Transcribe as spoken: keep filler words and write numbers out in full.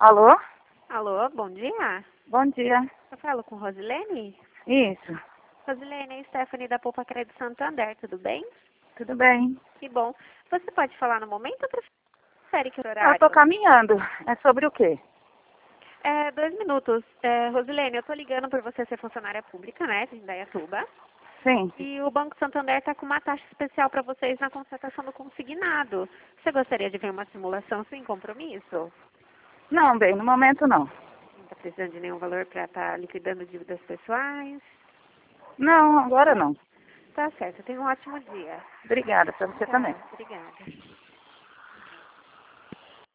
Alô? Alô, bom dia. Bom dia. Eu falo com Rosilene? Isso. Rosilene, é Stephanie da Poupa Crédito Santander, tudo bem? Tudo bem? Que bom. Você pode falar no momento ou prefere que Eu horário? tô caminhando. É sobre o quê? É, dois minutos. É, Rosilene, eu tô ligando por você ser funcionária pública, né, de Indaiatuba. Sim. E o Banco Santander está com uma taxa especial para vocês na constatação do consignado. Você gostaria de ver uma simulação sem compromisso? Não, bem, no momento não. Não está precisando de nenhum valor para estar liquidando dívidas pessoais? Não, agora não. Tá certo. Tenha um ótimo dia. Obrigada, pra você também. Tchau. Obrigada.